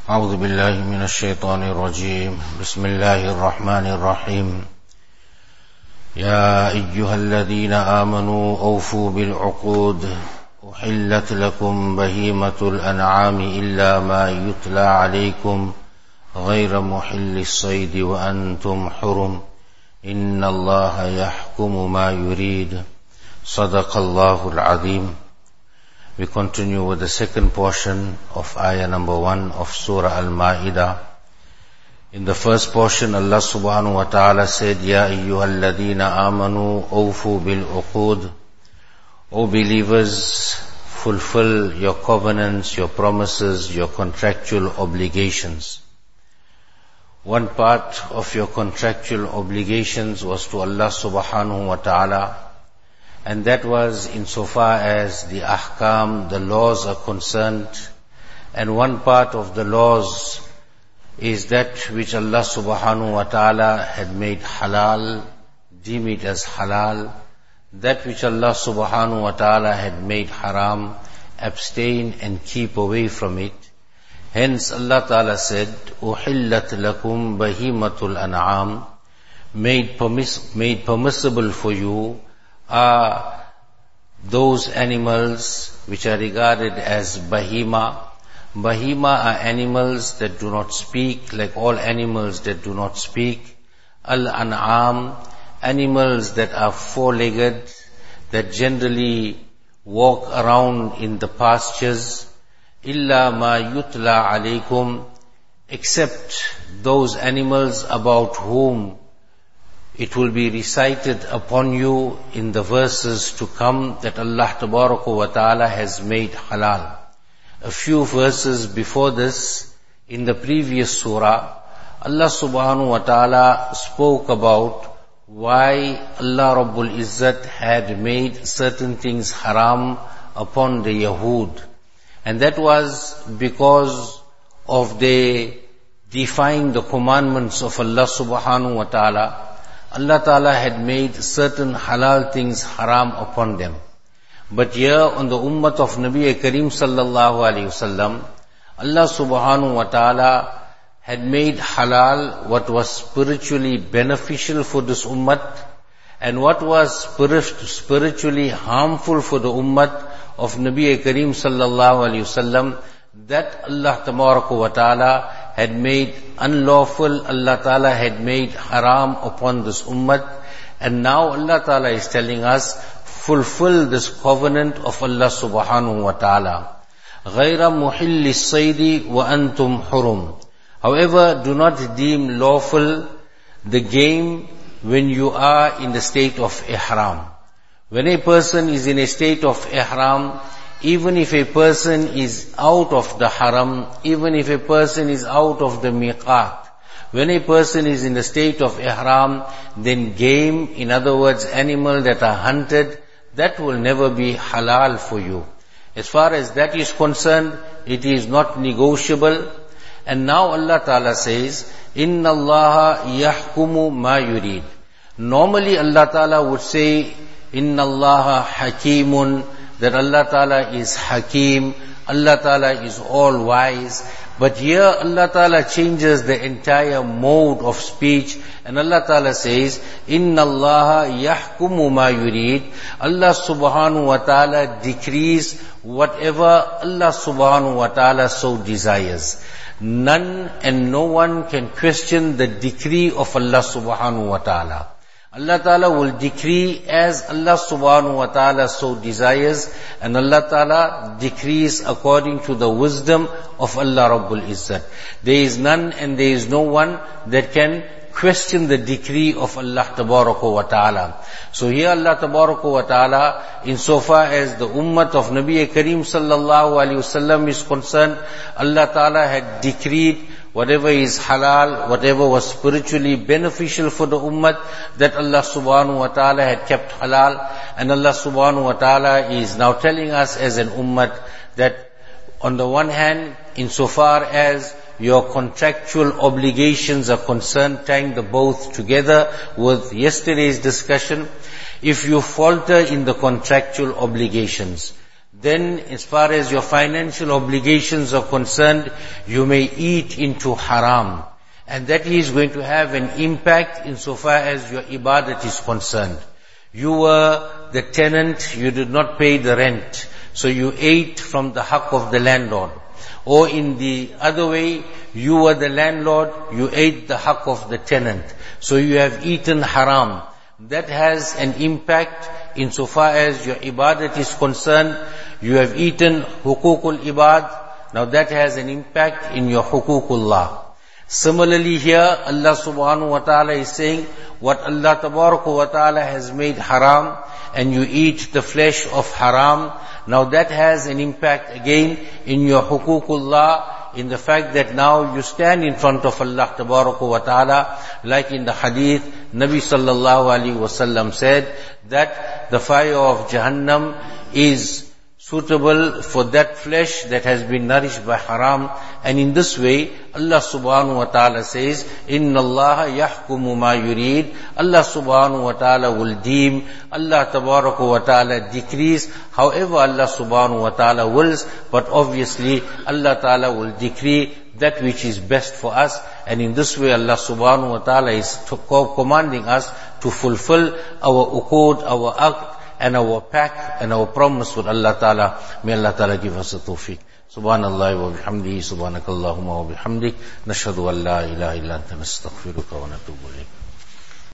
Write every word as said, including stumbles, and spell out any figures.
أعوذ بالله من الشيطان الرجيم بسم الله الرحمن الرحيم يا أيها الذين آمنوا أوفوا بالعقود أحلت لكم بهيمة الأنعام إلا ما يتلى عليكم غير محل الصيد وأنتم حرم إن الله يحكم ما يريد صدق الله العظيم. We continue with the second portion of ayah number one of Surah Al-Ma'idah. In the first portion, Allah subhanahu wa ta'ala said, Ya ayyuhal ladhina amanu awfu bil uqud. O believers, fulfill your covenants, your promises, your contractual obligations. One part of your contractual obligations was to Allah subhanahu wa ta'ala, and that was insofar as the ahkam, the laws are concerned. And one part of the laws is that which Allah subhanahu wa ta'ala had made halal, deem it as halal. That which Allah subhanahu wa ta'ala had made haram, abstain and keep away from it. Hence Allah ta'ala said, Uhillat lakum bahimatul an'am, made, permiss- made permissible for you are those animals which are regarded as bahima. Bahima are animals that do not speak, like all animals that do not speak. Al-an'am, animals that are four-legged, that generally walk around in the pastures. Illa ma yutla alaykum, except those animals about whom it will be recited upon you in the verses to come that Allah Tabaraka wa Ta'ala has made halal. A few verses before this, in the previous surah, Allah Subhanahu wa Ta'ala spoke about why Allah Rabbul Izzat had made certain things haram upon the Yahud. And that was because of they defying the commandments of Allah Subhanahu wa Ta'ala. Allah Ta'ala had made certain halal things haram upon them. But here on the ummah of Nabi Kareem sallallahu alayhi wasallam, Allah Subhanahu wa Ta'ala had made halal what was spiritually beneficial for this ummah, and what was spiritually harmful for the ummah of Nabi Kareem sallallahu alayhi wasallam, that Allah Tabaraka wa Ta'ala had made unlawful, Allah Ta'ala had made haram upon this ummah. And now Allah Ta'ala is telling us, fulfill this covenant of Allah Subhanahu wa Ta'ala. غَيْرَ مُحِلِّ الصَّيْدِ وَأَنْتُمْ حُرُمْ. However, do not deem lawful the game when you are in the state of ihram. When a person is in a state of ihram, even if a person is out of the haram, even if a person is out of the miqat, when a person is in the state of ihram, then game, in other words, animal that are hunted, that will never be halal for you. As far as that is concerned, it is not negotiable. And now Allah Ta'ala says, Inna Allaha yahkumu ma yurid. Normally Allah Ta'ala would say, Inna Allaha hakimun, that Allah Ta'ala is Hakim, Allah Ta'ala is all-wise. But here Allah Ta'ala changes the entire mode of speech, and Allah Ta'ala says, Inna Allaha yahkumu ma yurid. Allah Subhanahu wa Ta'ala decrees whatever Allah Subhanahu wa Ta'ala so desires. None and no one can question the decree of Allah Subhanahu wa Ta'ala. Allah Ta'ala will decree as Allah Subhanahu wa Ta'ala so desires, and Allah Ta'ala decrees according to the wisdom of Allah Rabbul Izzat. There is none and there is no one that can question the decree of Allah Tabaraka wa Ta'ala. So here Allah Tabaraka wa Ta'ala, insofar as the ummah of Nabi Kareem sallallahu alayhi wasallam is concerned, Allah Ta'ala had decreed whatever is halal, whatever was spiritually beneficial for the ummah, that Allah subhanahu wa ta'ala had kept halal. And Allah subhanahu wa ta'ala is now telling us as an ummah that on the one hand, insofar as your contractual obligations are concerned, tying the both together with yesterday's discussion, if you falter in the contractual obligations, then as far as your financial obligations are concerned, you may eat into haram. And that is going to have an impact insofar as your ibadat is concerned. You were the tenant, you did not pay the rent, so you ate from the haqq of the landlord. Or in the other way, you were the landlord, you ate the haqq of the tenant, so you have eaten haram. That has an impact insofar as your ibadat is concerned. You have eaten hukukul ibad, now that has an impact in your hukukullah. Similarly here, Allah subhanahu wa ta'ala is saying, what Allah tabaraka wa ta'ala has made haram, and you eat the flesh of haram, now that has an impact again in your hukukullah, in the fact that now you stand in front of Allah tabaraka wa ta'ala, like in the hadith, Nabi sallallahu alaihi wasallam said, that the fire of Jahannam is suitable for that flesh that has been nourished by haram. And in this way, Allah subhanahu wa ta'ala says, Inna Allah yahkumu ma yurid. Allah subhanahu wa ta'ala will deem, Allah tabaraka wa ta'ala decrees, however Allah subhanahu wa ta'ala wills, but obviously Allah ta'ala will decree that which is best for us. And in this way, Allah subhanahu wa ta'ala is commanding us to fulfill our uqud, our aqd, and our pact and our promise with Allah Ta'ala. May Allah Ta'ala give us the tawfiq. Subhanallah wa bihamdihi, subhanakallahumma wa bihamdik, nashhadu an la ilaha illa anta nastaghfiruka wa natubu ilayk.